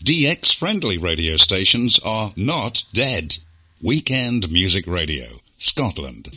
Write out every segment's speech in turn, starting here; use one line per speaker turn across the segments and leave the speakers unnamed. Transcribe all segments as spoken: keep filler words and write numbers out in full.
D X-friendly radio stations are not dead. Weekend Music Radio, Scotland.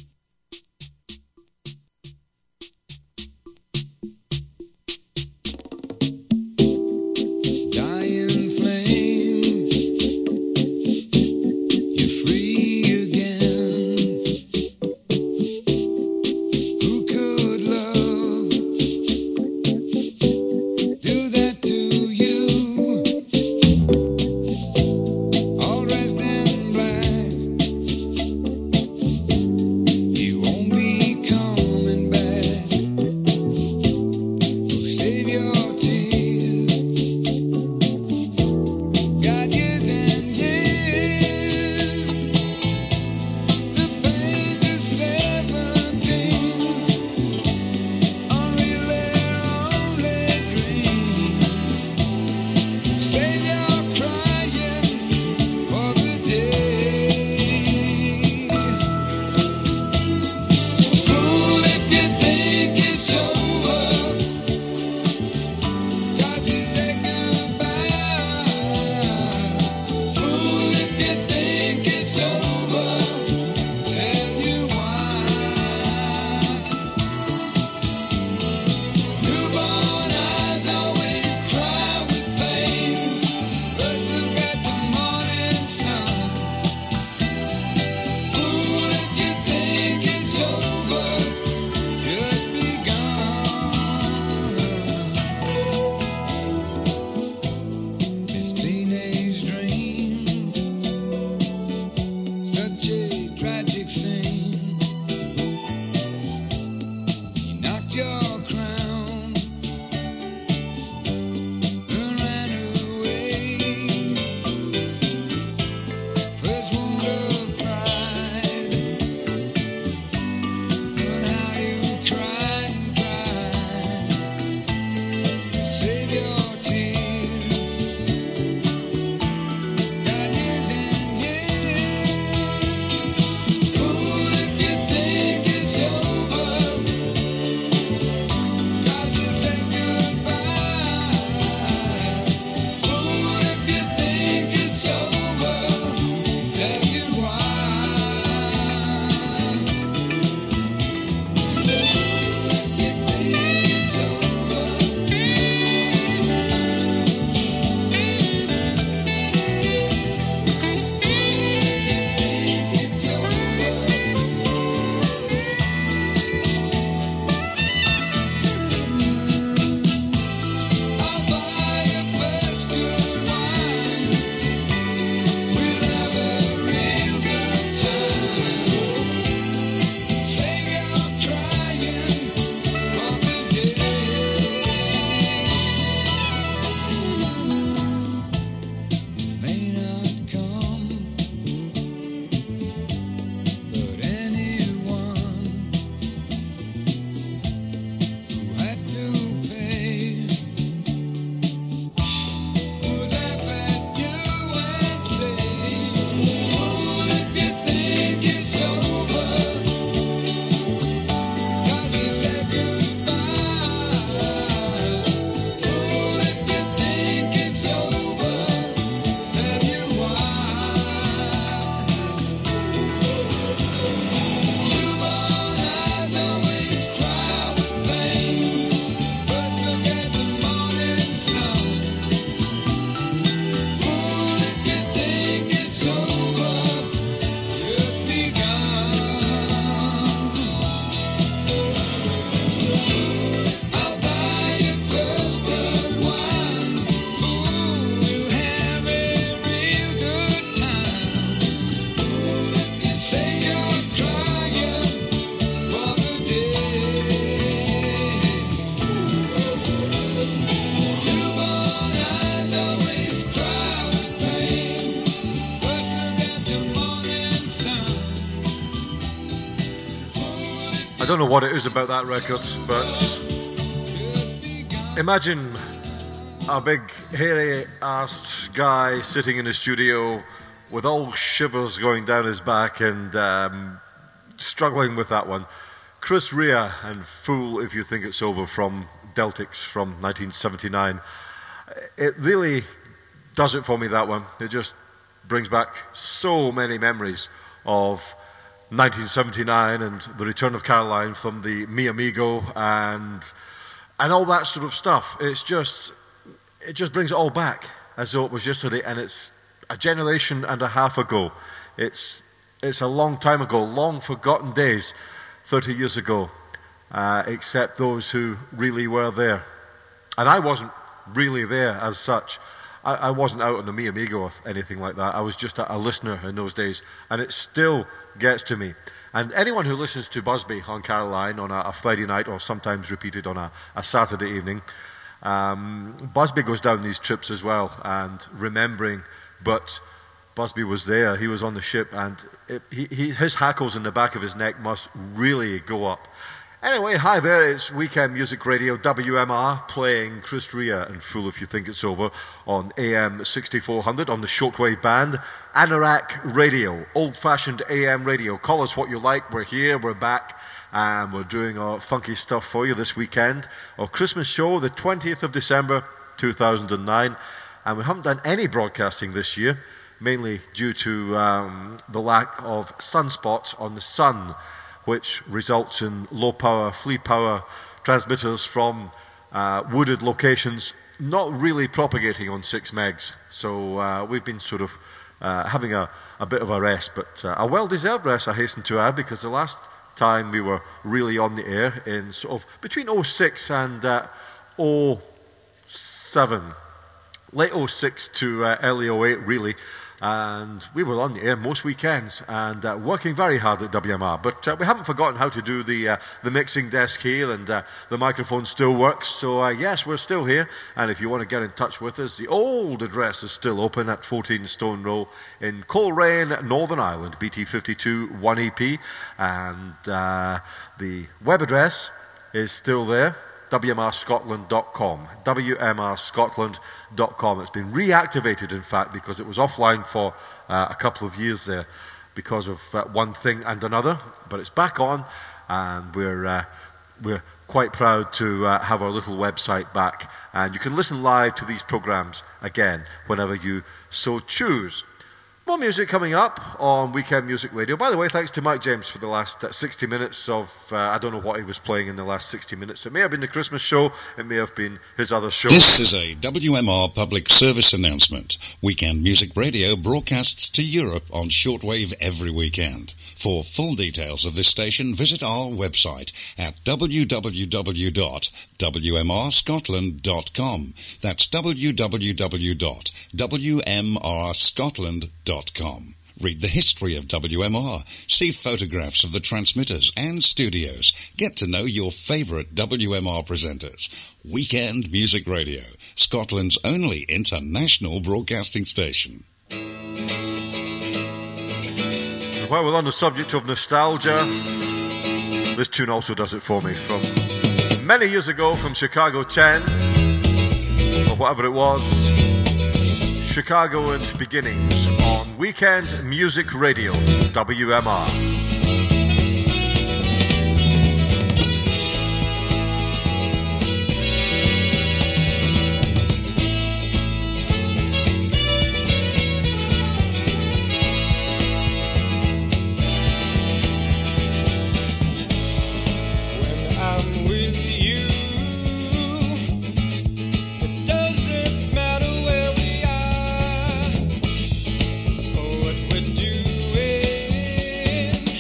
I don't know what it is about that record, but imagine a big hairy-assed guy sitting in a studio with all shivers going down his back and um, struggling with that one. Chris Rea and Fool If You Think It's Over from Deltics from nineteen seventy-nine. It really does it for me, that one. It just brings back so many memories of nineteen seventy-nine and the return of Caroline from the Mi Amigo and and all that sort of stuff. It's just, it just brings it all back as though it was yesterday, and it's a generation and a half ago. It's it's a long time ago, long forgotten days, thirty years ago, uh, except those who really were there. And I wasn't really there as such. I, I wasn't out on the Mi Amigo or anything like that. I was just a, a listener in those days, and it still gets to me. And anyone who listens to Busby on Caroline on a, a Friday night, or sometimes repeated on a, a Saturday evening, um, Busby goes down these trips as well, and remembering, but Busby was there, he was on the ship, and it, he, he, his hackles in the back of his neck must really go up. Anyway, hi there, it's Weekend Music Radio, W M R, playing Chris Rea and Fool If You Think It's Over on A M sixty-four hundred on the shortwave band. Anorak Radio, old-fashioned A M radio. Call us what you like, we're here, we're back, and we're doing our funky stuff for you this weekend. Our Christmas show, the twentieth of December, two thousand nine, and we haven't done any broadcasting this year, mainly due to um, the lack of sunspots on the sun, which results in low-power, flea-power transmitters from uh, wooded locations not really propagating on six megs. So uh, we've been sort of uh, having a, a bit of a rest, but uh, a well-deserved rest, I hasten to add, because the last time we were really on the air in sort of between oh six and uh, oh seven, late oh six to uh, early oh eight, really. And we were on the air most weekends and uh, working very hard at W M R. But uh, we haven't forgotten how to do the uh, the mixing desk here, and uh, the microphone still works. So uh, yes, we're still here. And if you want to get in touch with us, the old address is still open at fourteen Stone Row in Coleraine, Northern Ireland, B T fifty-two one E P. And uh, the web address is still there, W M R Scotland dot com. W M R Scotland dot com. It's been reactivated, in fact, because it was offline for uh, a couple of years there because of uh, one thing and another. But it's back on, and we're uh, we're quite proud to uh, have our little website back. And you can listen live to these programs again whenever you so choose. More music coming up on Weekend Music Radio. By the way, thanks to Mike James for the last uh, sixty minutes of, uh, I don't know what he was playing in the last sixty minutes. It may have been the Christmas show, it may have been his other show.
This is a W M R public service announcement. Weekend Music Radio broadcasts to Europe on shortwave every weekend. For full details of this station, visit our website at w w w dot w m r scotland dot com. That's w w w dot w m r scotland dot com. Read the history of W M R, see photographs of the transmitters and studios, get to know your favourite W M R presenters. Weekend Music Radio, Scotland's only international broadcasting station.
While we're on the subject of nostalgia, this tune also does it for me. From many years ago, from Chicago ten, or whatever it was, Chicago and Beginnings on Weekend Music Radio, W M R.
What we're doing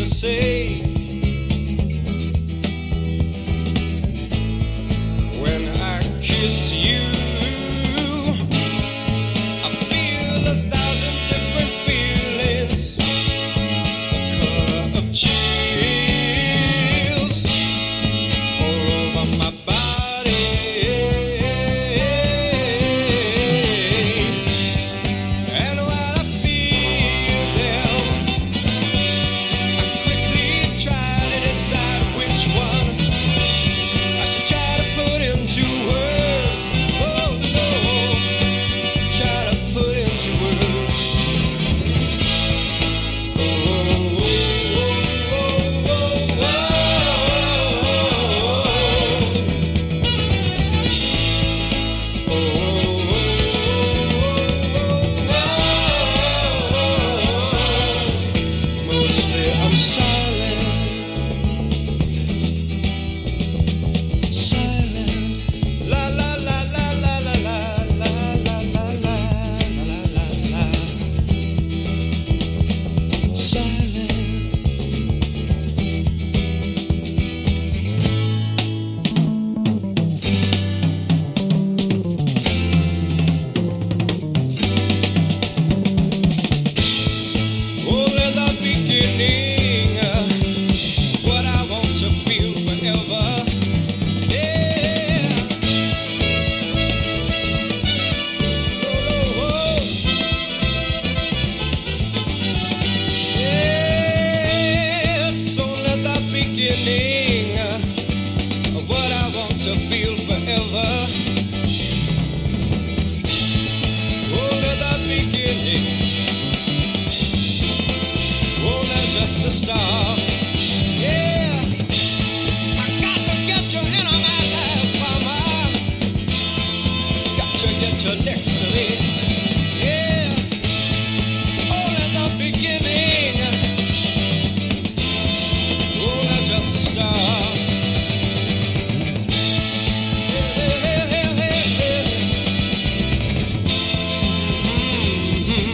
say when I kiss you. I feel a thousand different feelings, the color of chills all over my body. And while I feel them, I quickly try to decide which one I should try to put into words. Oh no, try to put into words. Oh, oh, oh, oh, oh, oh, oh. Mostly I'm silent, silent. La la la la la la la la la la la la la la. Silent. Only the beginning, uh, what I want to feel forever. Yeah. Oh, oh, oh. Yes, only the beginning, uh, of what I want to feel forever. Only the beginning. Only just a start. Yeah, I got to get you into my life, mama. Got to get you next to me. Yeah, only the beginning. Only just a start. Hey, hey, hey, hey, hey, hey. Mhm.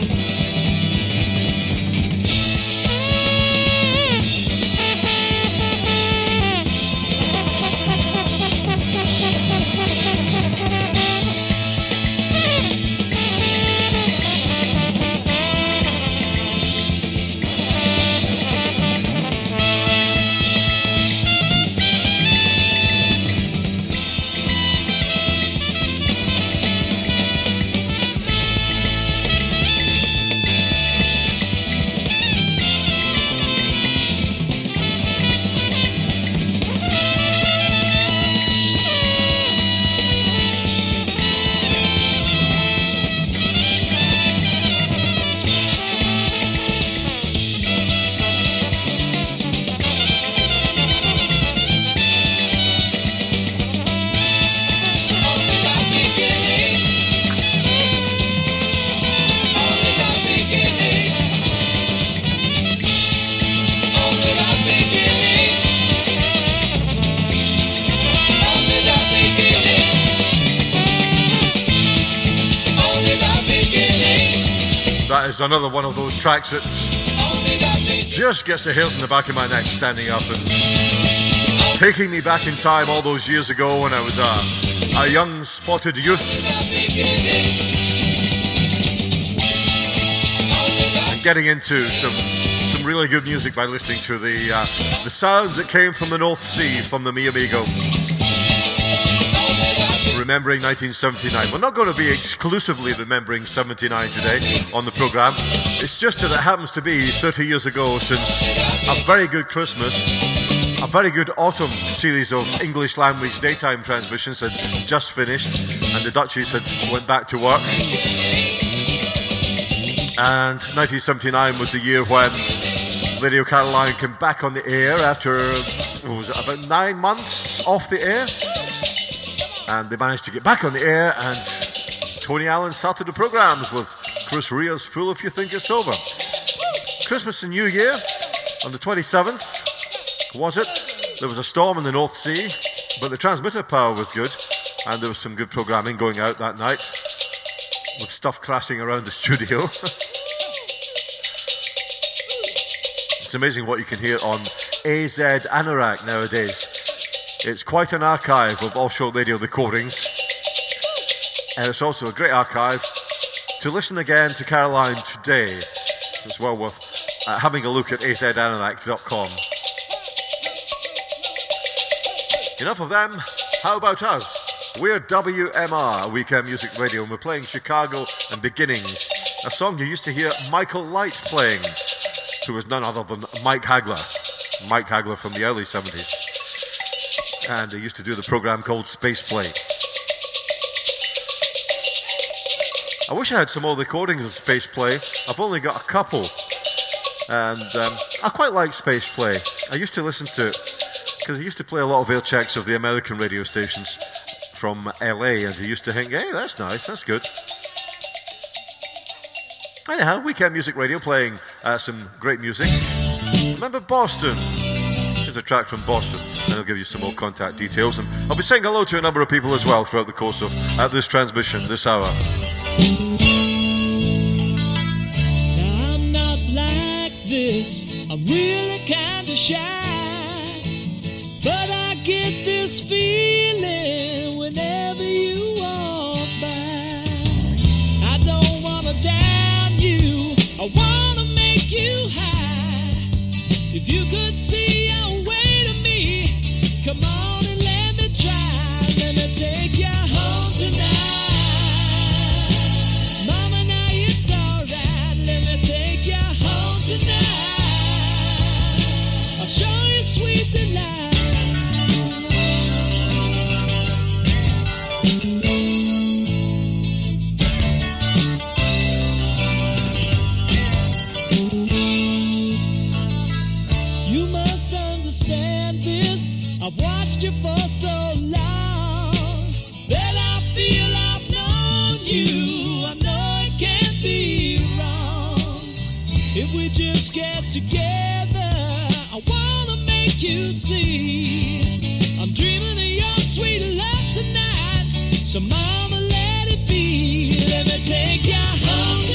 Only the beginning. Only the beginning. Only the beginning. Only the beginning. Only the beginning.
That is another one of those tracks that
Only the beginning.
just gets the hairs on the back of my neck standing up and taking me back in time all those years ago when I was a, a young spotted youth and getting into some some really good music by listening to the uh, the sounds that came from the North Sea, from the Mi Amigo. Remembering nineteen seventy-nine. We're not going to be exclusively remembering seventy-nine today on the program. It's just that it happens to be thirty years ago since a very good Christmas, a very good autumn series of English language daytime transmissions had just finished, and the Duchies had went back to work. And nineteen seventy-nine was the year when Radio Caroline came back on the air after, what was it, about nine months off the air. And they managed to get back on the air, and Tony Allen started the programmes with Chris Ria's Fool If You Think You're Sober. Christmas and New Year on the twenty-seventh, was it? There was a storm in the North Sea, but the transmitter power was good, and there was some good programming going out that night with stuff crashing around the studio. It's amazing what you can hear on A Z Anorak nowadays. It's quite an archive of offshore radio recordings, and it's also a great archive to listen again to Caroline today. So it's well worth uh, having a look at a z anorak dot com. Enough of them. How about us? We're W M R, Weekend Music Radio, and we're playing Chicago and Beginnings, a song you used to hear Michael Light playing, who was none other than Mike Hagler. Mike Hagler from the early seventies. And he used to do the program called Space Play. I wish I had some more recordings of Space Play. I've only got a couple. And um, I quite like Space Play. I used to listen to it because he used to play a lot of air checks of the American radio stations from L A, and he used to think, hey, that's nice, that's good. Anyhow, Weekend Music Radio playing uh, some great music. Remember Boston? Here's a track from Boston, and I'll give you some more contact details. And I'll be saying hello to a number of people as well throughout the course of uh, this transmission, this hour.
Now I'm not like this, I'm really kinda shy, but I get this feeling whenever you walk by. I don't wanna down you, I wanna make you high. If you could see your way to me, come on and let me try. Let me take you home tonight. Mama, now it's alright. Let me take you home tonight. I'll show you sweet delight. You must understand this. I've watched you for so long that I feel I've known you. I know it can't be wrong. If we just get together, I wanna make you see I'm dreaming of your sweet love tonight. So mama, let it be. Let me take you home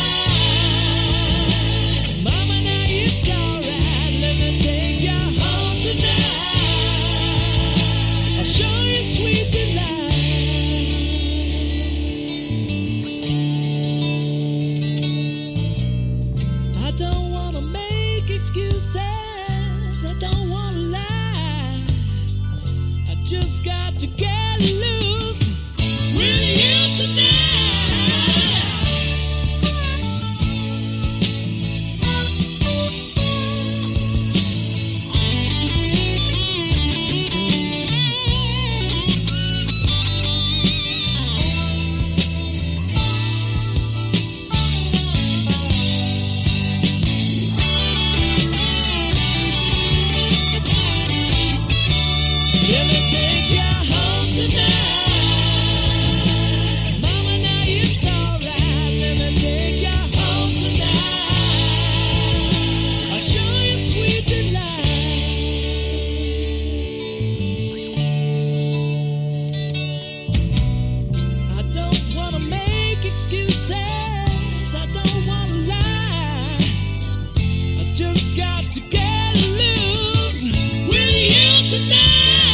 tonight. Mama, now it's alright. Let me take you home tonight. I'll show you sweet delight. I don't wanna make excuses, I don't wanna lie. I just got to get loose with you tonight. Let me take you home tonight. Mama, now it's alright. Let me take you home tonight. I'll show you sweet delight. I don't wanna make excuses, I don't wanna lie. I just got to get loose with you tonight.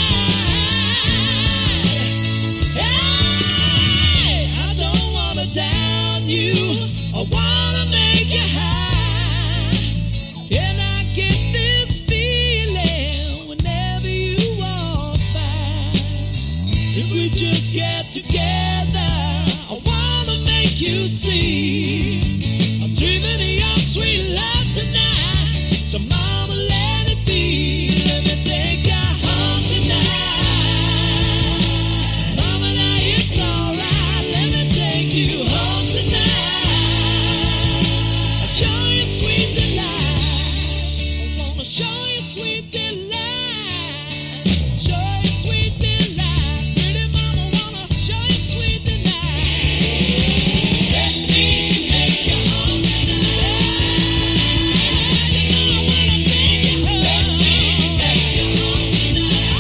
Hey, I don't wanna down you, I wanna make you high. And I get this feeling whenever you walk by. If we just get together, I wanna make you see I'm dreaming of your sweet love tonight. So mama, let it be. Let me take you home tonight. Mama, now it's alright. Let me take you home tonight. I'll show you sweet delight. I wanna show you sweet delight. Show you sweet delight. Pretty mama, wanna show you sweet delight. Let me take you home tonight. You know I wanna take you home. Let me take you home tonight.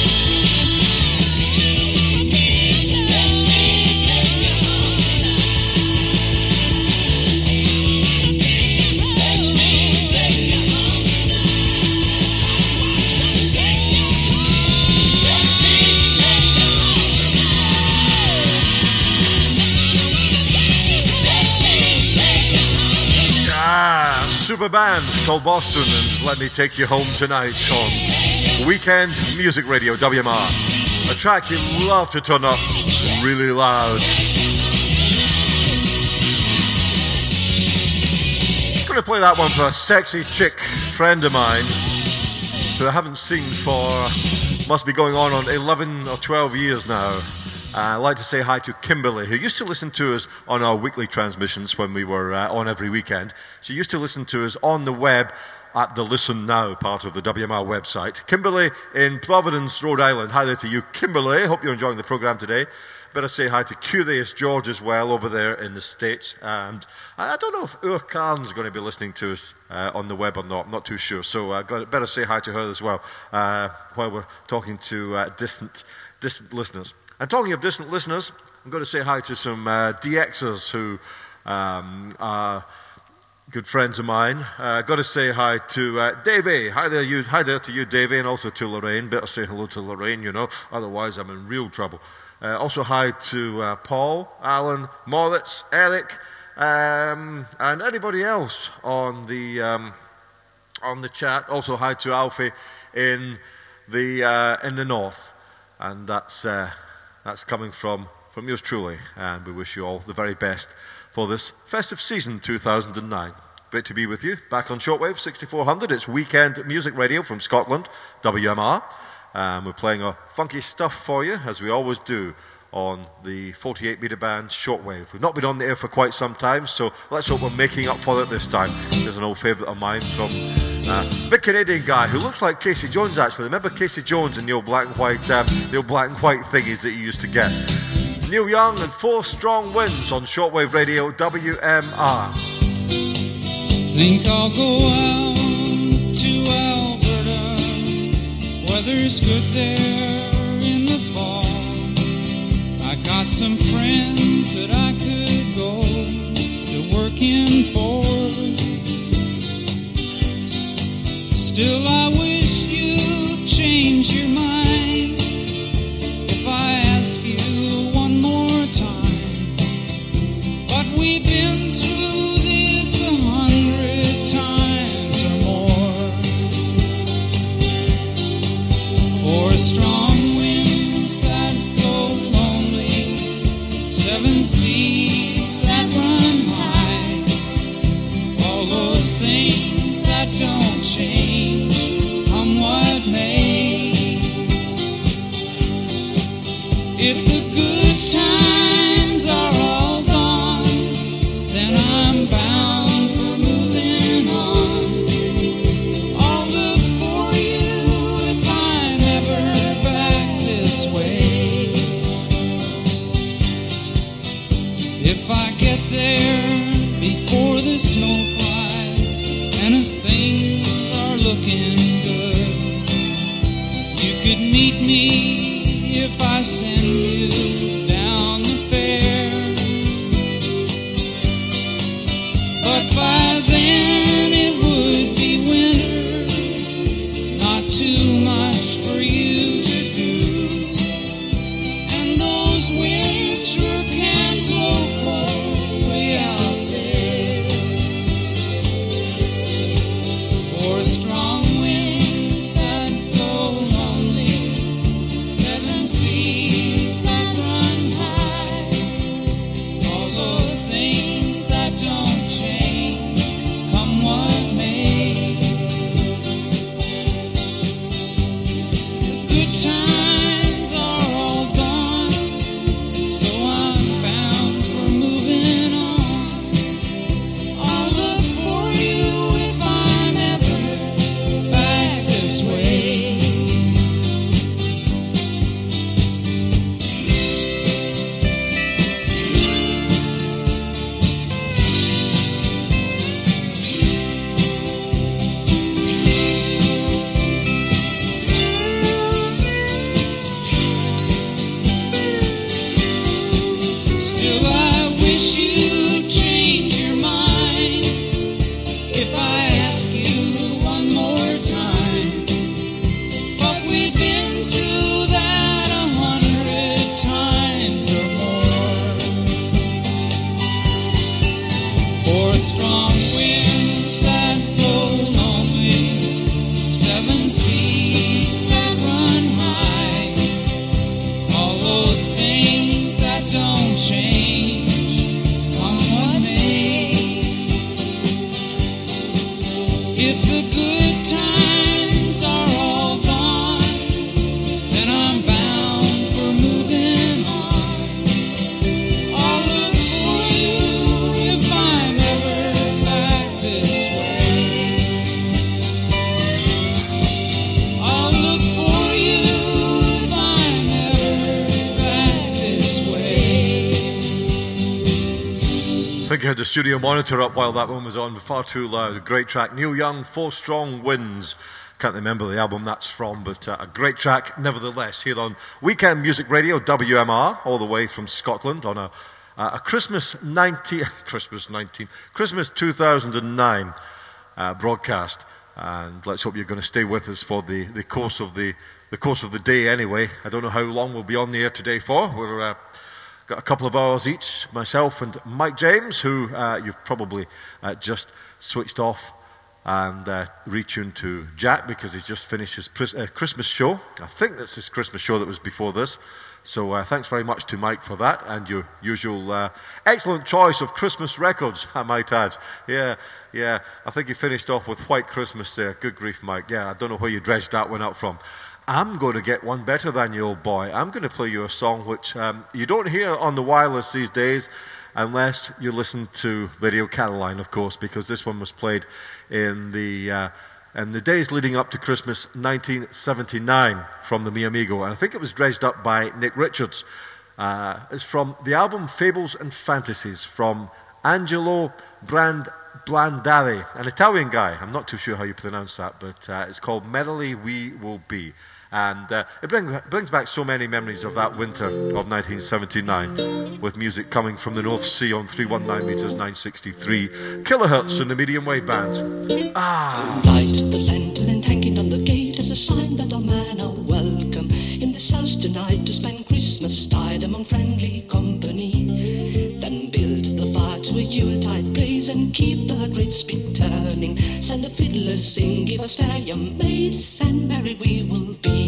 You know I wanna be in love. Let me take you home tonight. You know I wanna take you home. Let me take you home tonight.
of a band called Boston and Let Me Take You Home Tonight on Weekend Music Radio, W M R. A track you love to turn up really loud. I'm going to play that one for a sexy chick friend of mine who I haven't seen for, must be going on on eleven or twelve years now. Uh, I'd like to say hi to Kimberly, who used to listen to us on our weekly transmissions when we were uh, on every weekend. She used to listen to us on the web at the Listen Now part of the W M R website. Kimberly in Providence, Rhode Island. Hi there to you, Kimberly. Hope you're enjoying the program today. Better say hi to Curious George as well over there in the States. And I don't know if Ur Khan's going to be listening to us uh, on the web or not. I'm not too sure. So I uh, better say hi to her as well uh, while we're talking to uh, distant, distant listeners. And talking of distant listeners, I'm going to say hi to some uh, D Xers who um, are good friends of mine. I've uh, got to say hi to uh, Davey. Hi there, you. Hi there to you, Davey, and also to Lorraine. Better say hello to Lorraine, you know. Otherwise, I'm in real trouble. Uh, also hi to uh, Paul, Alan, Moritz, Eric, um, and anybody else on the um, on the chat. Also hi to Alfie in the uh, in the north, and that's. Uh, That's coming from, from yours truly, and we wish you all the very best for this festive season two thousand nine. Great to be with you, back on Shortwave sixty-four hundred. It's Weekend Music Radio from Scotland, W M R. Um, we're playing our funky stuff for you, as we always do, on the forty-eight meter band Shortwave. We've not been on the air for quite some time, so let's hope we're making up for it this time. There's an old favourite of mine from a uh, big Canadian guy who looks like Casey Jones, actually. Remember Casey Jones and the old black and white, um, the old black and white thingies that you used to get? Neil Young and Four Strong Winds on Shortwave Radio, W M R.
Think I'll go out to Alberta. Weather's good there in the fall. I got some friends that I could go to working for. Still, I wish you'd change your mind if I ask you one more time. But we've been through this a hundred times or more. Four strong winds that blow lonely, seven seas that run high, all those things that don't change. If the good times are all gone, then I'm bound for moving on. I'll look for you if I'm ever back this way. If I get there before the snow flies and if things are looking good, you could meet me if I send you down the fair. But by then it would be winter, not too much for you to do. And those winds sure can blow cold way out there. Four strong winds that blow lonely, seven seas that run
think I had the studio monitor up while that one was on, far too loud. Great track. Neil Young, Four Strong Winds. Can't remember the album that's from, but uh, a great track nevertheless here on Weekend Music Radio, W M R, all the way from Scotland on a, uh, a Christmas nineteen, Christmas nineteen, Christmas two thousand nine uh, broadcast. And let's hope you're going to stay with us for the, the course of the the course of the day anyway. I don't know how long we'll be on the air today for. We're uh, got a couple of hours each, myself and Mike James, who uh, you've probably uh, just switched off and uh, retuned to Jack because he's just finished his pris- uh, Christmas show. I think that's his Christmas show that was before this. So uh, thanks very much to Mike for that, and your usual uh, excellent choice of Christmas records, I might add. Yeah, yeah, I think you finished off with White Christmas there. Good grief, Mike. Yeah, I don't know where you dredged that one up from. I'm going to get one better than you, old boy. I'm going to play you a song which um, you don't hear on the wireless these days unless you listen to Radio Caroline, of course, because this one was played in the uh, in the days leading up to Christmas nineteen seventy-nine from the Mi Amigo, and I think it was dredged up by Nick Richards. Uh, it's from the album Fables and Fantasies from Angelo Brand Blandari, an Italian guy. I'm not too sure how you pronounce that, but uh, it's called Merrily We Will Be. And uh, it bring, brings back so many memories of that winter of nineteen seventy-nine, with music coming from the North Sea on three nineteen meters, nine sixty-three kilohertz in the medium wave band. Ah!
Light the lantern and hanging on the gate as a sign that our men are welcome in this house tonight to spend Christmas tide among friendly company. Then build the fire to a Yuletide blaze and keep the great spit turning. Send the fiddlers sing, give us fair young maids, and merry we will be.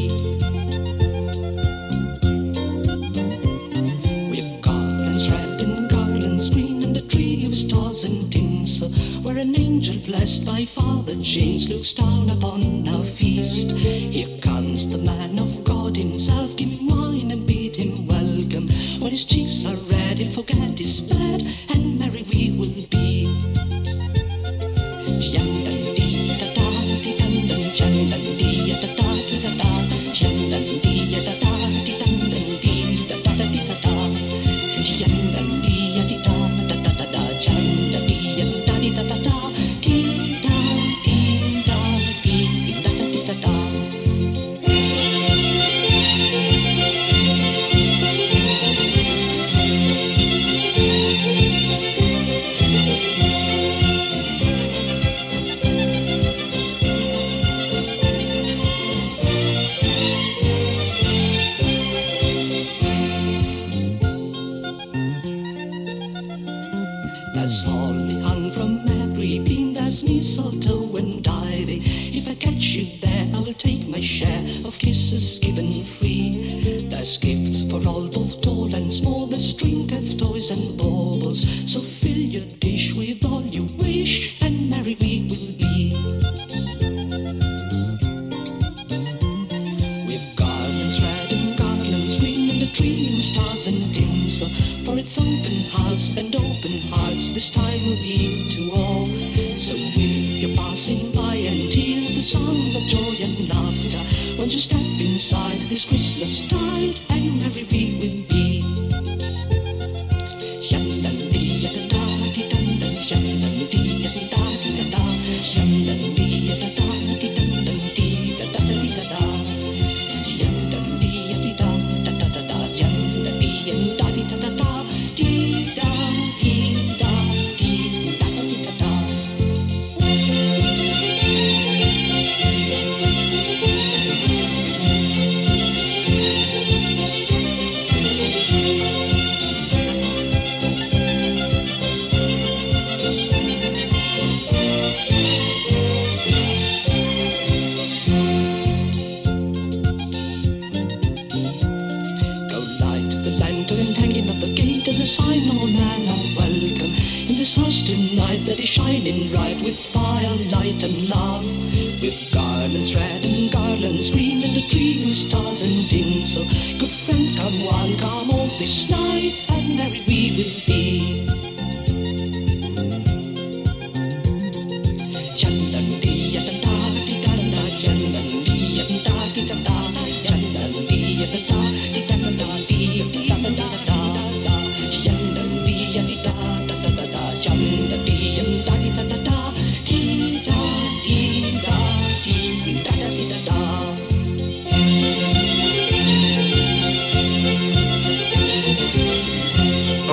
With garlands red and garlands green and a tree of stars and tinsel, where an angel blessed by Father James looks down upon our feast. Here comes the man of God himself, give him wine and bid him welcome. When his cheeks are red, he'll forget his bed, and merry we will be. There's holly hung from every beam, there's mistletoe and ivy. If I catch you there, I will take my share of kisses given free. There's gifts for all, both tall and small, there's trinkets, toys and baubles. So fill your dish with all you wish, and merry we will be. With garlands red and garlands green and a tree with stars and tinsel, for it's open house and open hearts this time of year to all. So if you're passing by and hear the sounds of joy and laughter, won't you step inside this Christmas tide, and merry we will be. That is shining bright with firelight and love, with garlands red and garlands green and a tree with stars and tinsel. Good friends, come one, come all this night, and merry we will be.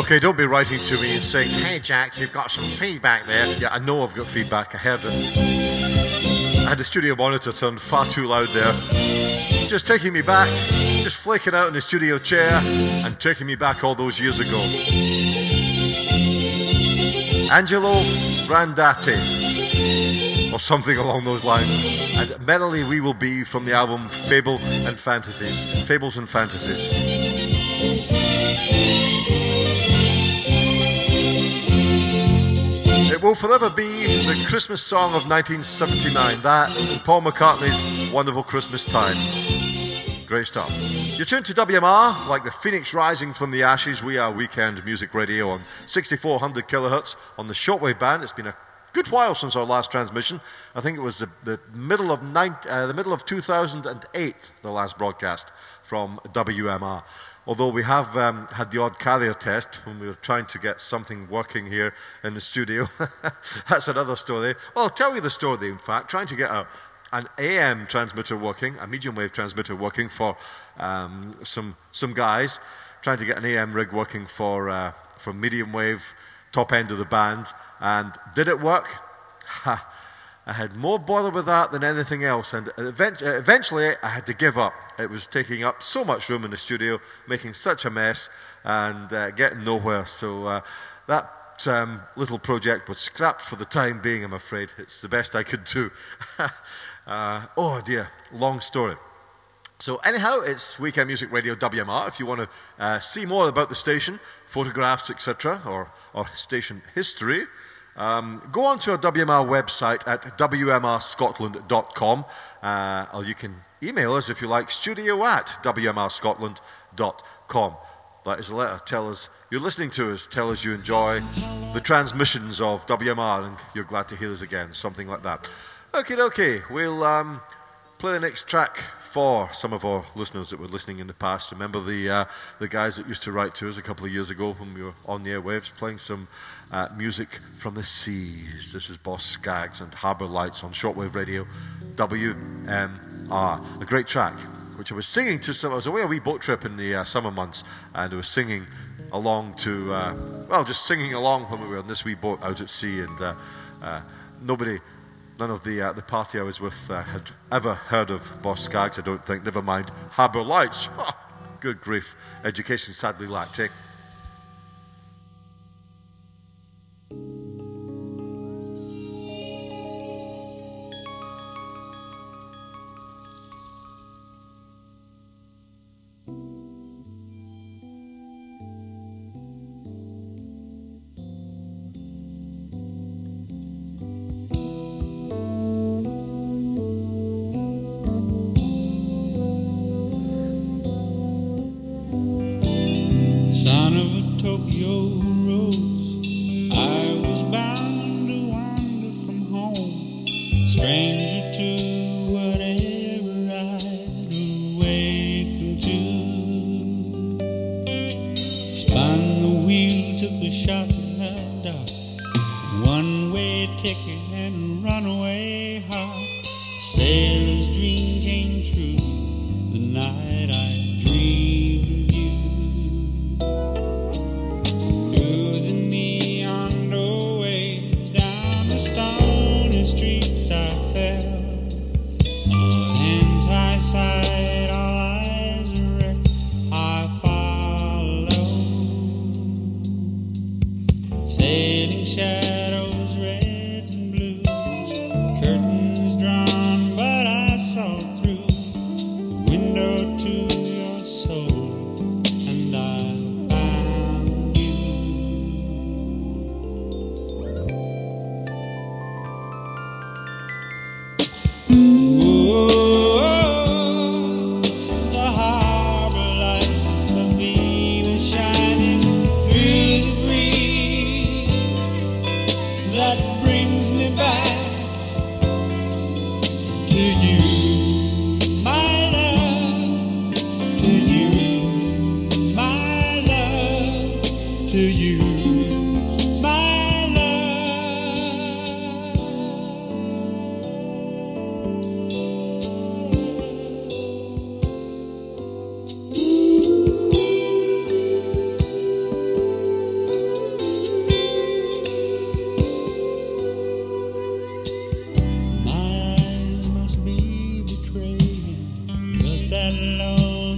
Okay, don't be writing to me and saying, hey Jack, you've got some feedback there. Yeah, I know I've got feedback, I heard it. I had the studio monitor turned far too loud there. Just taking me back, just flaking out in the studio chair and taking me back all those years ago. Angelo Brandati, or something along those lines. And Merrily We Will Be from the album Fable and Fantasies. Fables and Fantasies. It will forever be the Christmas song of nineteen seventy-nine. That and Paul McCartney's Wonderful Christmas Time. Great stuff. You're tuned to W M R, like the phoenix rising from the ashes. We are Weekend Music Radio on sixty-four hundred kilohertz on the shortwave band. It's been a good while since our last transmission. I think it was the, the middle of nine, uh, the middle of two thousand eight, the last broadcast from W M R. Although we have um, had the odd carrier test when we were trying to get something working here in the studio. That's another story. Well, I'll tell you the story, in fact. Trying to get a, an A M transmitter working, a medium wave transmitter working for um, some some guys. Trying to get an A M rig working for, uh, for medium wave, top end of the band. And did it work? Ha! I had more bother with that than anything else, and eventually I had to give up. It was taking up so much room in the studio, making such a mess, and uh, getting nowhere. So uh, that um, little project was scrapped for the time being, I'm afraid. It's the best I could do. uh, oh dear, long story. So anyhow, it's Weekend Music Radio W M R. If you want to uh, see more about the station, photographs, et cetera, or, or station history, Um, go on to our W M R website at w m r scotland dot com, uh, or you can email us if you like, studio at w m r scotland dot com. That is a letter. Tell us you're listening to us. Tell us you enjoy the transmissions of W M R and you're glad to hear us again. Something like that. Okay, okay. We'll um, play the next track for some of our listeners that were listening in the past. Remember the uh, the guys that used to write to us a couple of years ago when we were on the airwaves playing some uh, music from the seas. This is Boss Skaggs and Harbour Lights on shortwave radio W M R. A great track which I was singing to some. I was away a wee boat trip in the uh, summer months, and I was singing along to uh, well just singing along when we were on this wee boat out at sea, and uh, uh, nobody None of the uh, the party I was with uh, had ever heard of Boss Skaggs, I don't think. Never mind Harbour Lights. Oh, good grief. Education sadly lacked, eh?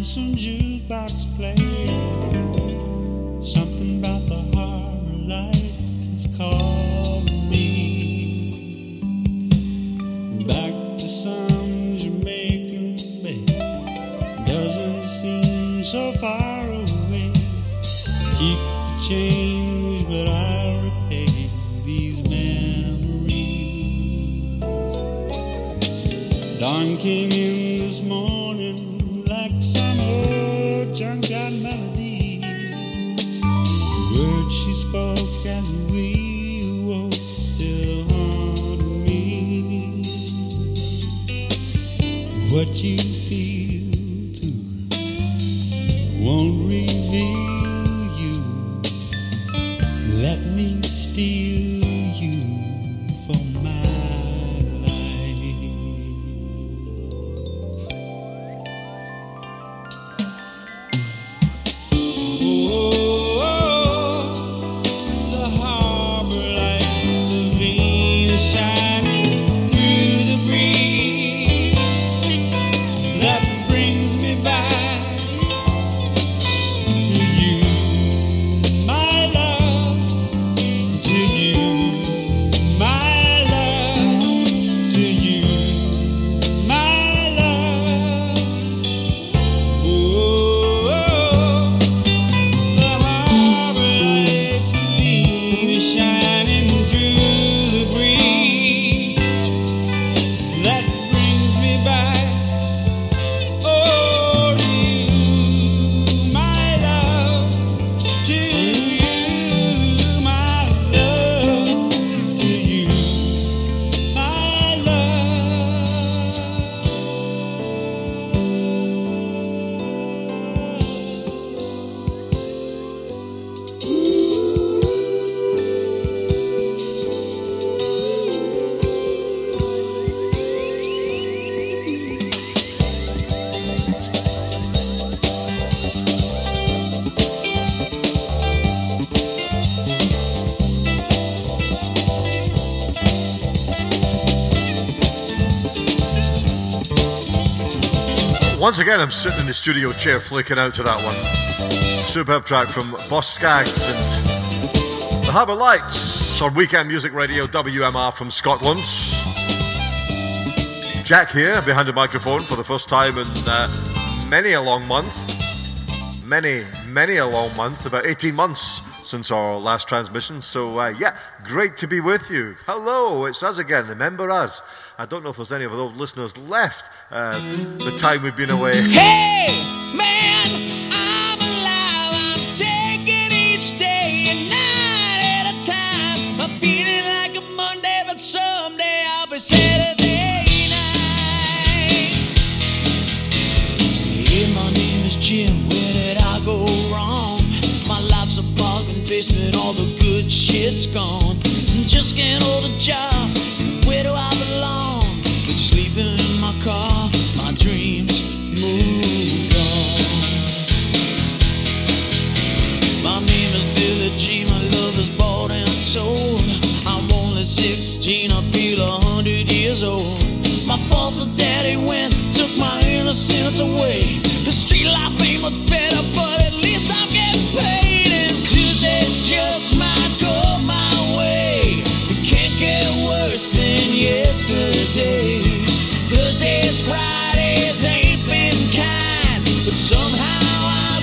lonesome jukebox playing. Something about the harbor lights is calling me back to some Jamaican bay. Doesn't seem so far away. Keep the change, but I'll repay these memories. Dawn came in this morning like some old junkyard melody. The words she spoke as we awoke still haunt me. What you feel too won't reveal you. Let me steal you for my
Once again, I'm sitting in the studio chair flicking out to that one. Superb track from Boss Skaggs and The Harbour Lights on Weekend Music Radio, W M R from Scotland. Jack here, behind the microphone for the first time in uh, many a long month. Many, many a long month, about eighteen months since our last transmission. So, uh, yeah, great to be with you. Hello, it's us again, remember us. I don't know if there's any of those listeners left uh, the time we've been away.
Hey, man, I'm alive. I'm taking each day and night at a time. I'm feeling like a Monday, but someday I'll be Saturday night. Hey, my name is Jim. Where did I go wrong? My life's a bargain basement. All the good shit's gone. Just can't hold a job. Where do I belong? But sleeping in my car, my dreams moved on. My name is Billy G, my love is bought and sold. I'm only sixteen, I feel a hundred years old. My foster daddy went, took my innocence away. The street life ain't much better, but at least I'm getting paid. And Tuesday just might go my way. It can't get worse than yesterday. Thursdays, Fridays ain't been kind, but somehow I'll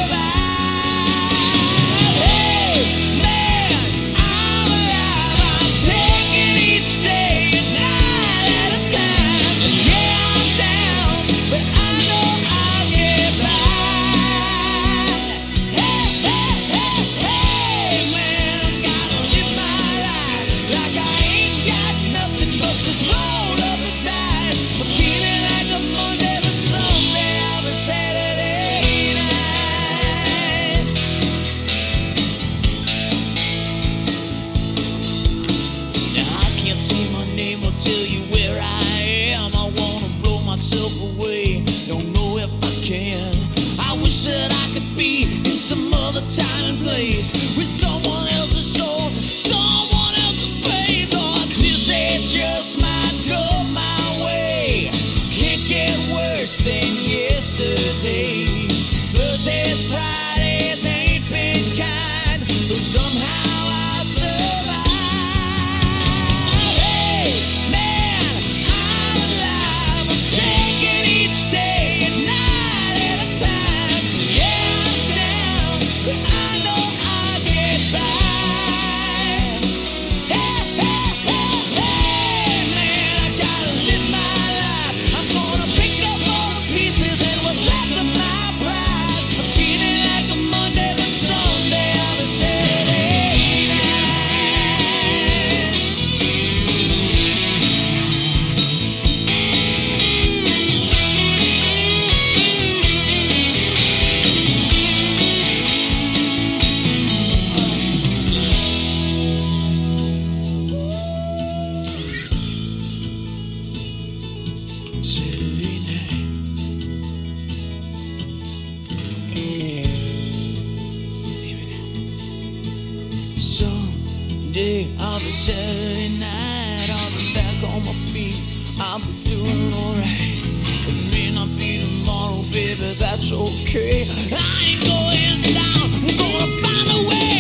survive. Hey, man, I'm alive. I'm taking each day and night at a time. And yeah, I'm down, but I know I'll get by. Hey, hey, hey, hey, man, I've gotta live my life like I ain't got nothing but this roll of the dice. I'm feeling like a Monday, but someday I'll be Saturday night. Now I can't say my name or tell you where I am. I wanna blow myself away, don't know if I can. I wish that I could be in some other time and place with someone else's soul, someone else's face. Or Tuesday just might go my way. Can't get worse than yesterday. Saturday night. Someday I'll be Saturday night. I'll be back on my feet. I'll be doing alright. It may not be tomorrow, baby, that's okay. I ain't going down, I'm gonna find a way.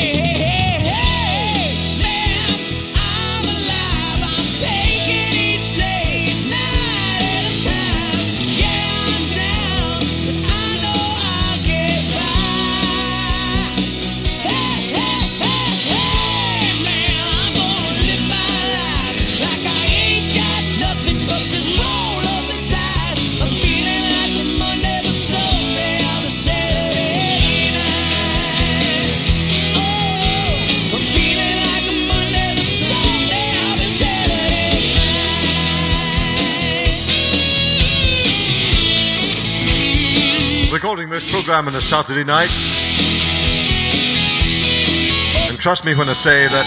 Man, I'm alive, I'm taking each day, night at a time. Yeah, I'm down, but I know I'll get by. Hey, hey, hey, hey, man, I'm gonna live my life like I ain't got nothing but this roll of the dice. I'm feeling like a Monday, but someday I'll be Saturday night. Oh, I'm feeling like a Monday, but someday I'll be Saturday night.
Recording this program on a Saturday night. And trust me when I say that.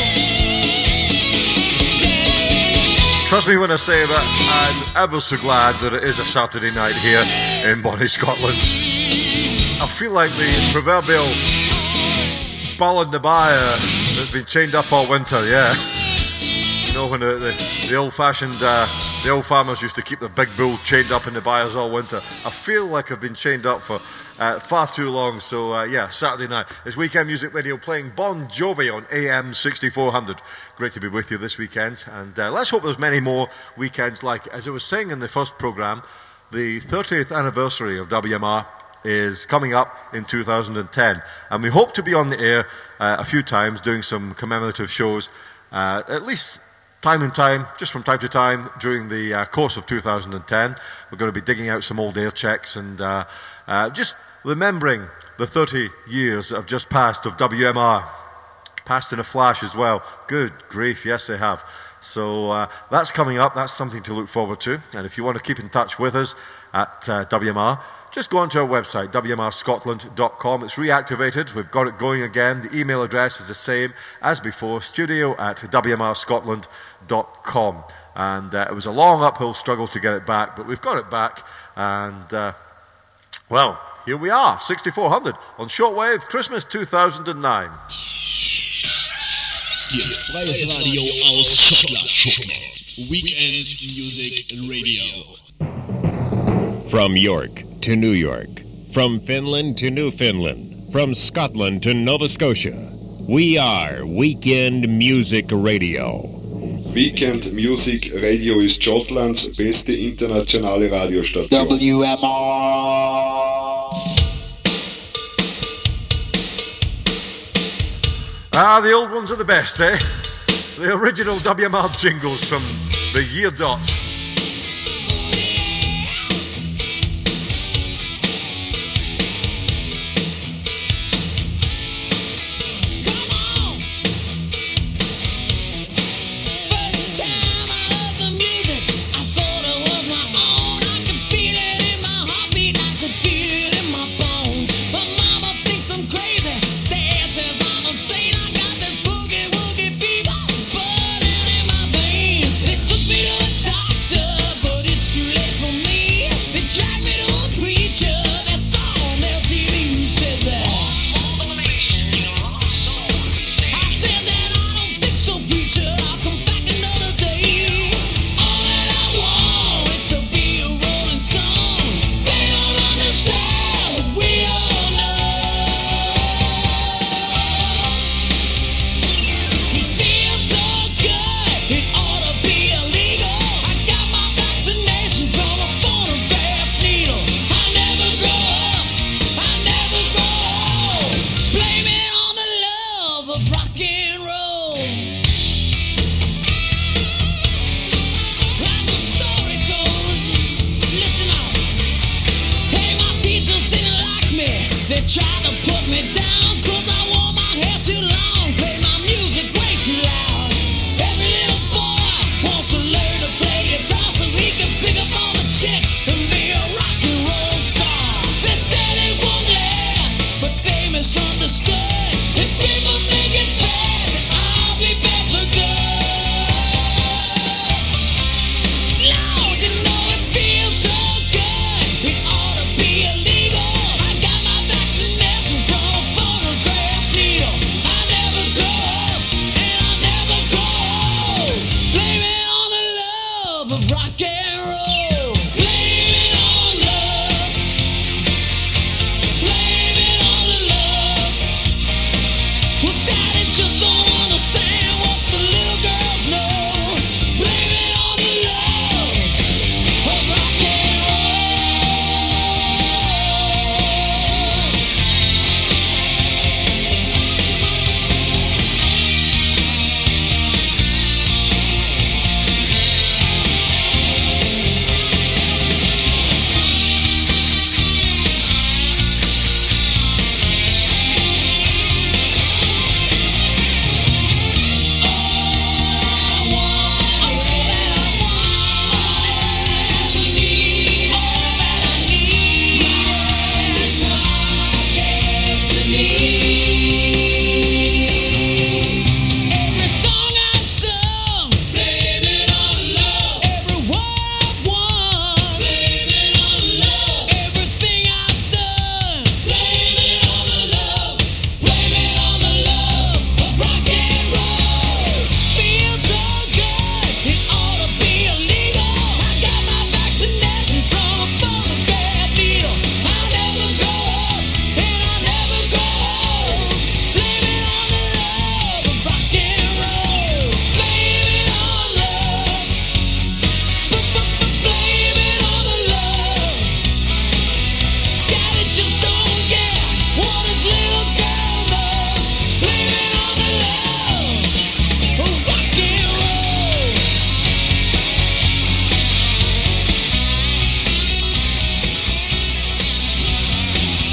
Trust me when I say that I'm ever so glad that it is a Saturday night here in Bonnie, Scotland. I feel like the proverbial bull in the byre that's been chained up all winter, yeah. You know, when the, the, the old-fashioned, uh, the old farmers used to keep the big bull chained up in the byres all winter. I feel like I've been chained up for uh, far too long, so uh, yeah, Saturday night. It's Weekend Music Radio playing Bon Jovi on A M sixty-four hundred. Great to be with you this weekend, and uh, let's hope there's many more weekends like it. As I was saying in the first programme, the thirtieth anniversary of W M R is coming up in two thousand ten, and we hope to be on the air uh, a few times doing some commemorative shows, uh, at least time and time, just from time to time during the uh, course of two thousand ten. We're going to be digging out some old air checks and uh, uh, just remembering the thirty years that have just passed of W M R. Passed in a flash as well. Good grief, yes they have. So uh, that's coming up, that's something to look forward to. And if you want to keep in touch with us at uh, W M R, just go onto our website, w m r scotland dot com. It's reactivated, we've got it going again. The email address is the same as before, studio at w m r scotland dot com. And uh, it was a long uphill struggle to get it back, but we've got it back. And, uh, well, here we are, sixty-four hundred on shortwave, Christmas two thousand nine.
Hier ist freies Radio aus Schottland. Weekend Music Radio.
From York to New York, from Finland to Newfoundland, from Scotland to Nova Scotia, we are Weekend Music Radio.
Weekend Music Radio ist Schottlands beste internationale Radiostation.
W M R.
Ah, the old ones are the best, eh? The original W M R jingles from the year dot.
Lord, you know it feels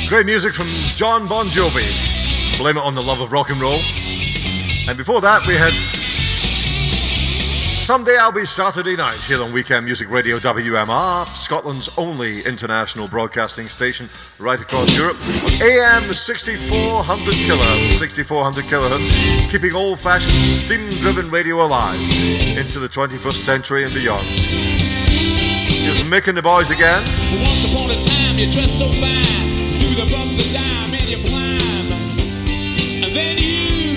Great music from John Bon Jovi. Blame It on the Love of Rock and Roll. And before that, we had Someday I'll Be Saturday Night here on Weekend Music Radio W M R, Scotland's only international broadcasting station right across Europe. A M sixty-four hundred kilohertz, sixty-four hundred kilohertz, keeping old-fashioned steam-driven radio alive into the twenty-first century and beyond. Here's Mick and the Boys again.
Once upon a time you dressed so fine, through the bumps of dime and you climb, and then you,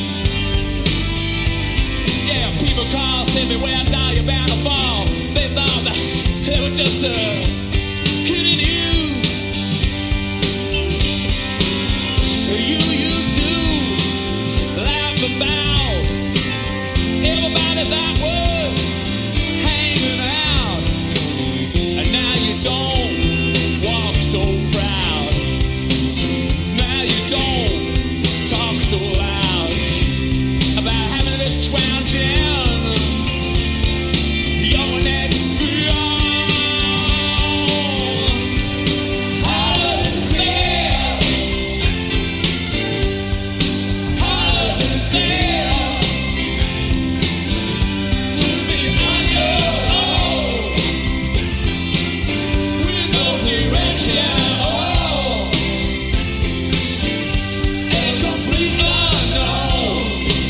yeah, people call, send me where I die, you're bound to fall. They thought that they were just uh, kidding you. You used to laugh about everybody that was hanging out, and now you don't walk so proud. Now you don't talk so loud about having this scrounging your next beyond. How does it feel? How does it feel to be on your own with no direction? Oh, a complete unknown,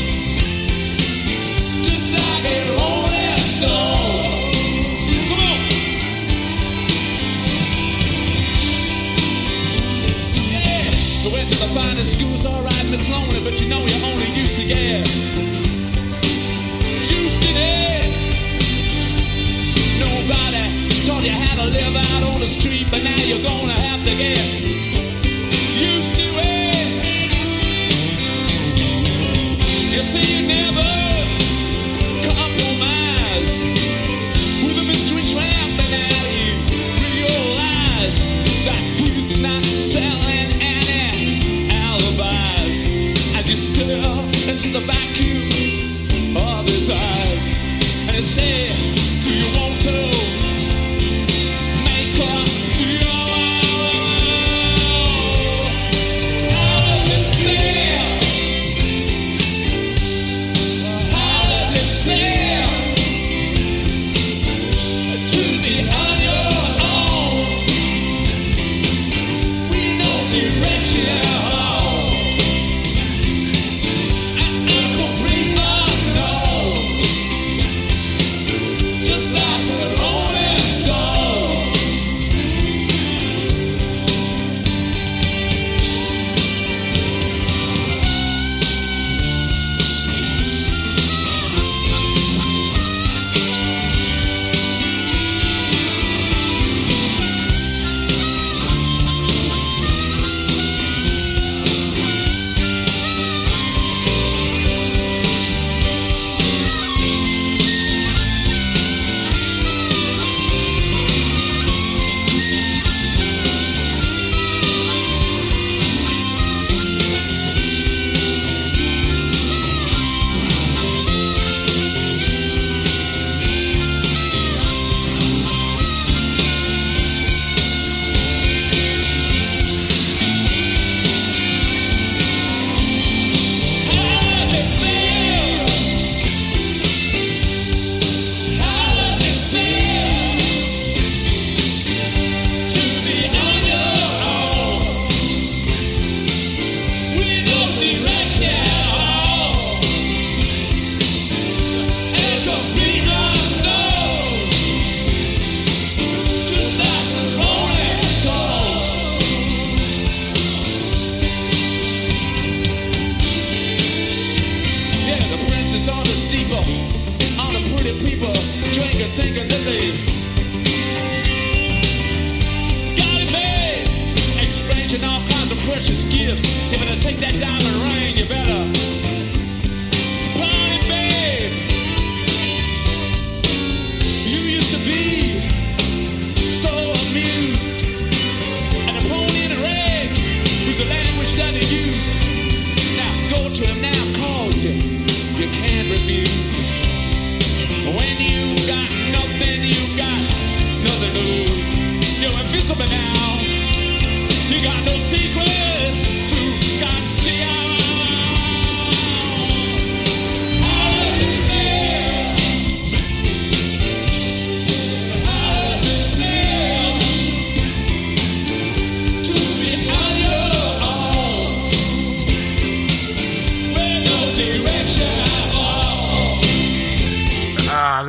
just like a rolling stone. Come on. Yeah, we went to the finest schools, alright, Miss Lonely, but you know you only used to get juiced in it. Nobody taught you how to live out on the street, but now you're gonna have to get used to it. You see, you never compromise with a mystery trap, and now you realize that he's not selling any alibis as you stare into the vacuum of his eyes, and he said, do you want to make up to your own? How does it feel?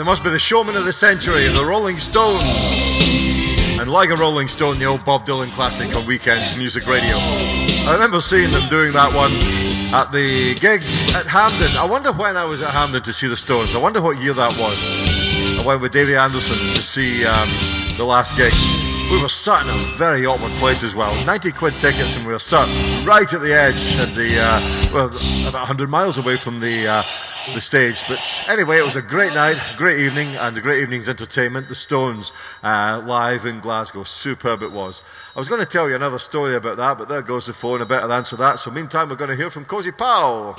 they must be the showman of the century, the Rolling Stones. And like a Rolling Stone, the old Bob Dylan classic on Weekend Music Radio. I remember seeing them doing that one at the gig at Hampden. I wonder when I was at Hampden to see the Stones. I wonder what year that was. I went with Davey Anderson to see um, the last gig. We were sat in a very awkward place as well. ninety quid tickets, and we were sat right at the edge, at the uh, well, about one hundred miles away from the uh, the stage. But anyway, it was a great night, great evening, and a great evening's entertainment. The Stones uh, live in Glasgow. Superb it was. I was going to tell you another story about that, but there goes the phone. I better answer that. So meantime, we're going to hear from Cozy Powell.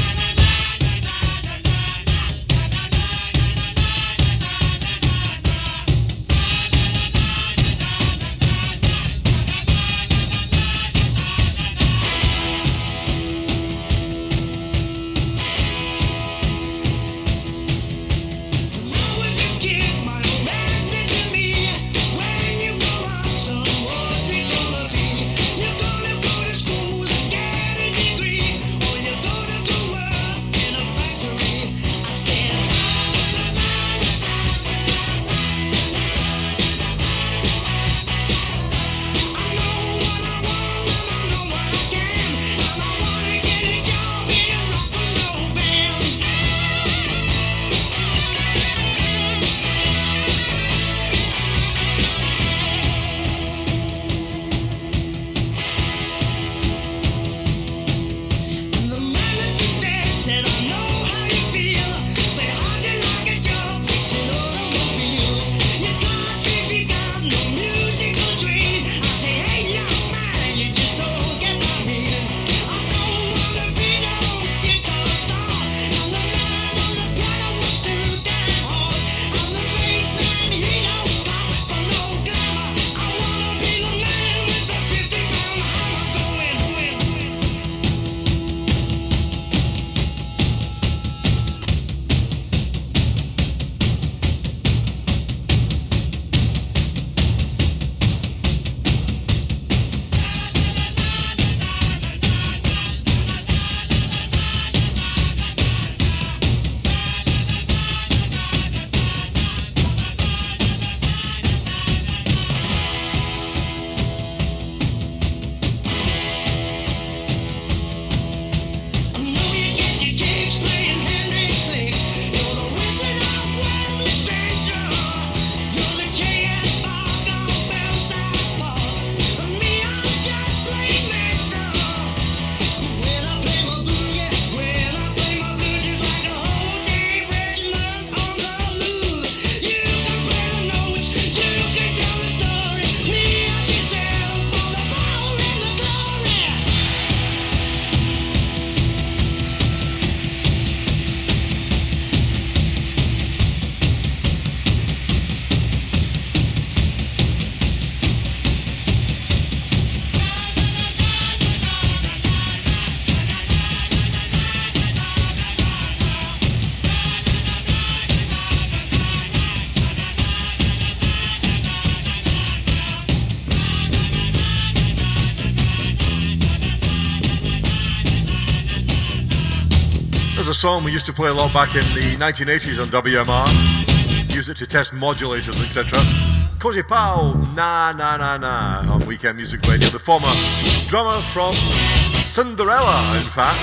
A song we used to play a lot back in the nineteen eighties on W M R. Use it to test modulators, et cetera. Cozy Powell, Na Na Na Na on Weekend Music Radio. The former drummer from Cinderella, in fact,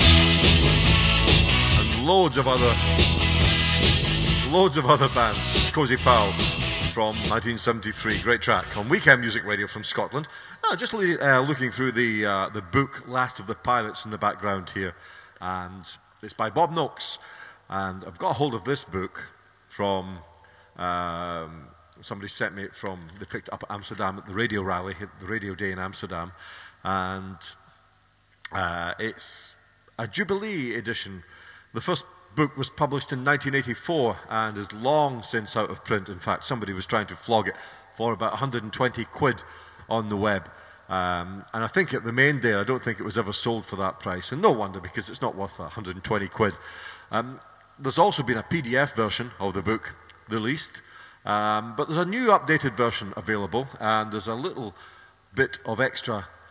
and loads of other, loads of other bands. Cozy Powell from nineteen seventy-three, great track on Weekend Music Radio from Scotland. Now, just uh, looking through the uh, the book Last of the Pirates in the background here, and it's by Bob Noakes, and I've got a hold of this book from, um, somebody sent me it from, they picked it up at Amsterdam at the radio rally, the radio day in Amsterdam, and uh, it's a Jubilee edition. The first book was published in nineteen eighty-four and is long since out of print. In fact, somebody was trying to flog it for about one hundred twenty quid on the web. Um, and I think at the main day, I don't think it was ever sold for that price. And no wonder, because it's not worth one hundred twenty quid. Um, there's also been a P D F version of the book released. Um, but there's a new updated version available. And there's a little bit of extra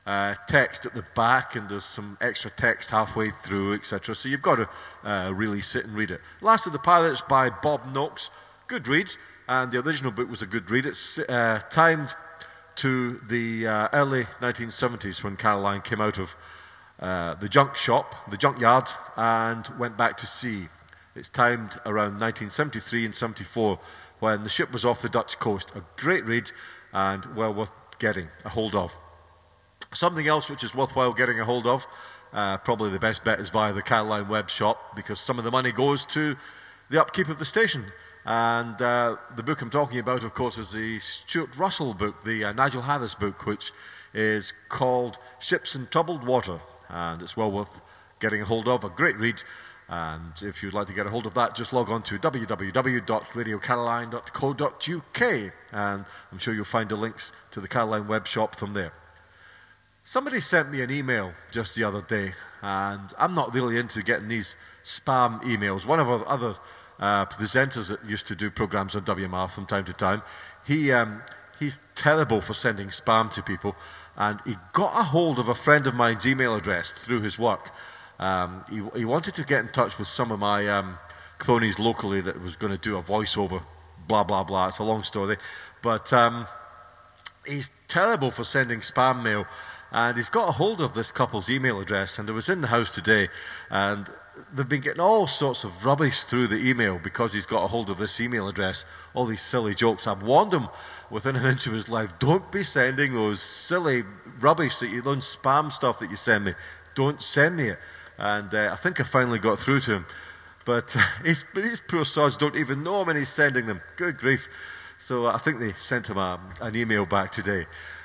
uh, text at the back, and there's some extra text halfway through, et cetera. So you've got to uh, really sit and read it. Last of the Pirates by Bob Noakes. Good read, and the original book was a good read. It's uh, timed to the uh, early nineteen seventies when Caroline came out of uh, the junk shop, the junkyard, and went back to sea. It's timed around nineteen seventy-three and seventy-four when the ship was off the Dutch coast. A great read and well worth getting a hold of. Something else which is worthwhile getting a hold of, uh, probably the best bet is via the Caroline web shop, because some of the money goes to the upkeep of the station. And uh, the book I'm talking about, of course, is the Stuart Russell book, the uh, Nigel Harris book, which is called Ships in Troubled Water. And it's well worth getting a hold of, a great read. And if you'd like to get a hold of that, just log on to w w w dot radio caroline dot co dot u k, and I'm sure you'll find the links to the Caroline web shop from there. Somebody sent me an email just the other day, and I'm not really into getting these spam emails. One of our other uh, presenters that used to do programs on W M R from time to time, he um, he's terrible for sending spam to people, and he got a hold of a friend of mine's email address through his work. Um, he, he wanted to get in touch with some of my um, cronies locally that was going to do a voiceover, blah, blah, blah. It's a long story. But um, he's terrible for sending spam mail, and he's got a hold of this couple's email address, and it was in the house today, and they've been getting all sorts of rubbish through the email because he's got a hold of this email address, all these silly jokes. I've warned him within an inch of his life, don't be sending those silly rubbish, that you those spam stuff that you send me. Don't send me it. And uh, I think I finally got through to him. But uh, he's, these poor sods don't even know him, and he's sending them. Good grief. So I think they sent him a, an email back today.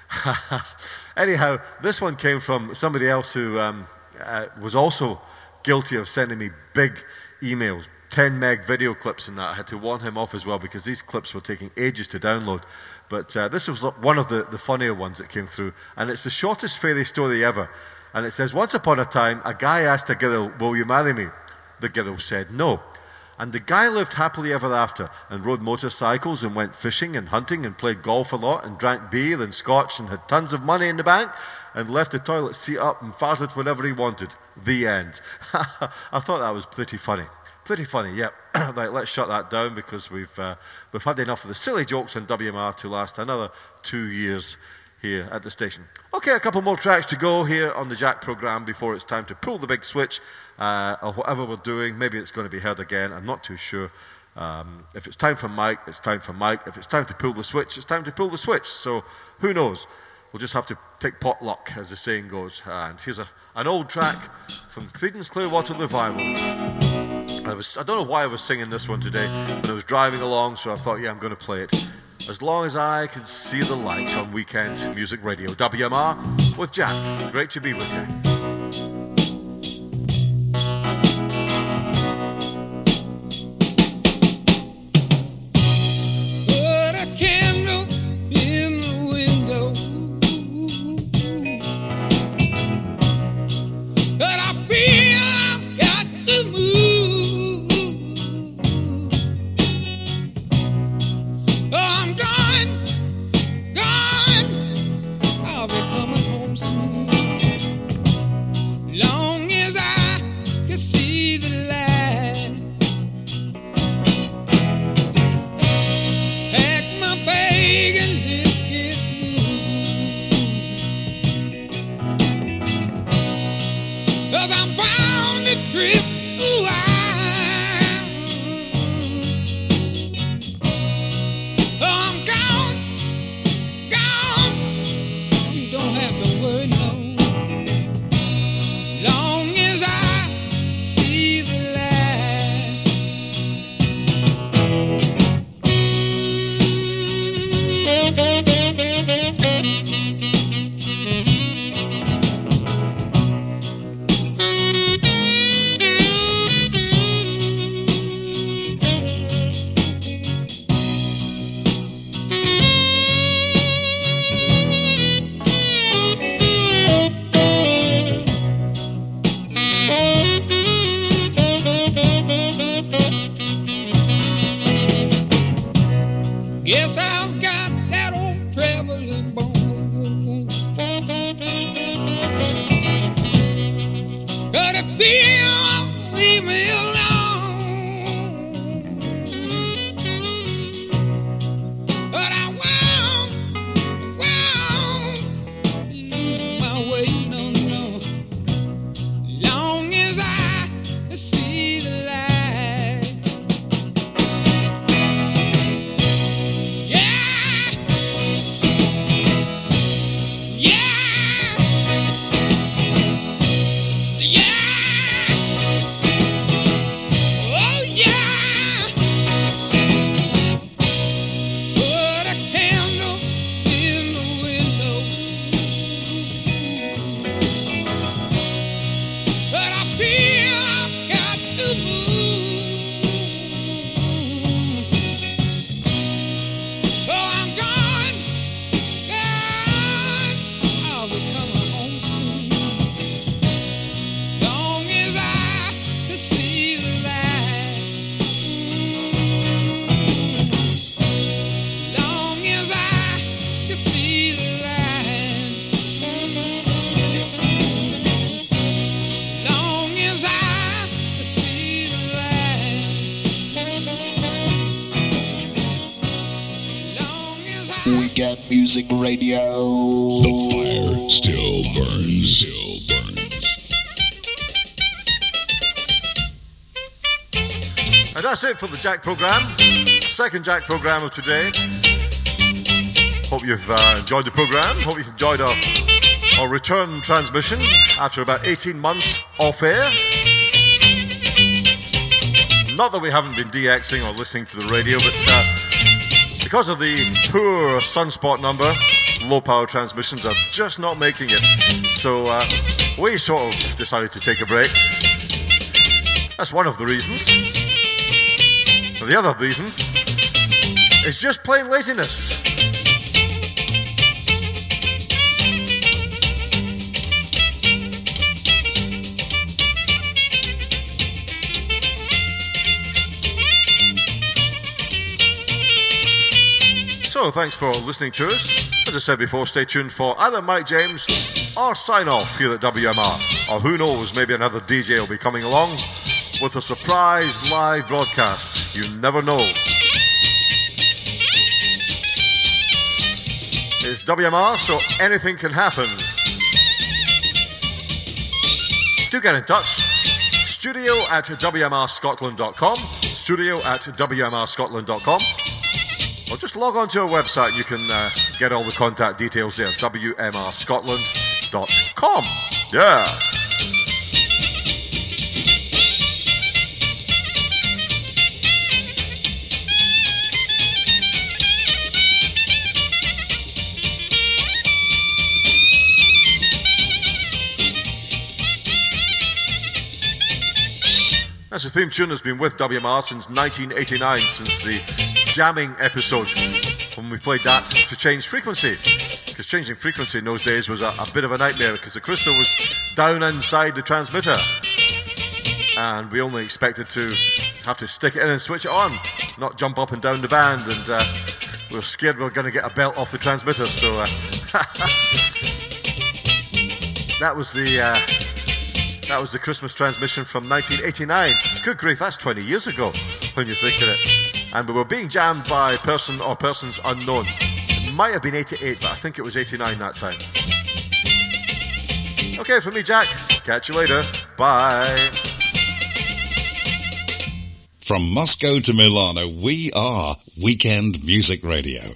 Anyhow, this one came from somebody else who um, uh, was also guilty of sending me big emails, ten meg video clips and that. I had to warn him off as well because these clips were taking ages to download. But uh, this was one of the, the funnier ones that came through. And it's the shortest fairy story ever. And it says, once upon a time, a guy asked a girl, will you marry me? The girl said no. And the guy lived happily ever after and rode motorcycles and went fishing and hunting and played golf a lot and drank beer and scotch and had tons of money in the bank and left the toilet seat up and farted whenever he wanted. The end. I thought that was pretty funny. Pretty funny, yep. Right, let's shut that down because we've, uh, we've had enough of the silly jokes on W M R to last another two years here at the station. Okay, a couple more tracks to go here on the Jack program before it's time to pull the big switch, uh, or whatever we're doing. Maybe it's going to be heard again. I'm not too sure. Um, if it's time for Mike, it's time for Mike. If it's time to pull the switch, it's time to pull the switch. So who knows? We'll just have to take pot luck, as the saying goes. And here's a, an old track from Creedence Clearwater Revival. I, was, I don't know why I was singing this one today, but I was driving along, so I thought, yeah, I'm going to play it. As long as I can see the light on Weekend Music Radio, W M R with Jack. Great to be with you.
I'll be coming home soon.
Music Radio.
The fire still burns. Still burns.
And that's it for the Jack program. Second Jack program of today. Hope you've uh, enjoyed the program. Hope you've enjoyed our, our return transmission after about eighteen months off air. Not that we haven't been DXing or listening to the radio, but uh, because of the poor sunspot number, low power transmissions are just not making it. So uh, we sort of decided to take a break. That's one of the reasons. The other reason is just plain laziness. So, thanks for listening to us. As I said before, stay tuned for either Mike James or Sign Off here at W M R. Or who knows, maybe another D J will be coming along with a surprise live broadcast. You never know. It's W M R, so anything can happen. Do get in touch. Studio at W M R Scotland dot com. Studio at W M R Scotland dot com. Or just log on to our website. You can uh, get all the contact details there. W M R Scotland dot com. Yeah. That's the theme tune has been with W M R since nineteen eighty-nine, since the jamming episode when we played that to change frequency, because changing frequency in those days was a, a bit of a nightmare because the crystal was down inside the transmitter and we only expected to have to stick it in and switch it on, not jump up and down the band, and uh, we were scared we were going to get a belt off the transmitter. So uh, that was the uh, that was the Christmas transmission from nineteen eighty-nine. Good grief, that's twenty years ago when you think of it. And we were being jammed by person or persons unknown. It might have been eighty-eight, but I think it was eighty-nine that time. Okay, from me, Jack. Catch you later. Bye.
From Moscow to Milano, we are Weekend Music Radio.